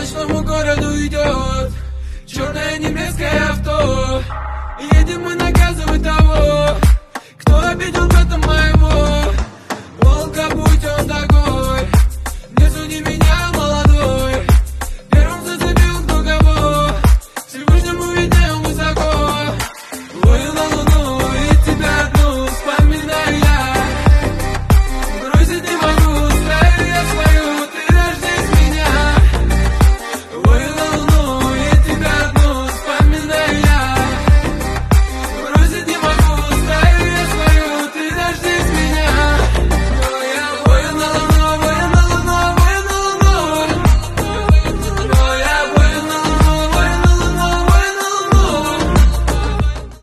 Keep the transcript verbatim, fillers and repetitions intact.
ночному городу идет черное немецкое авто. Едем мы наказывать того, кто обидел брата моего.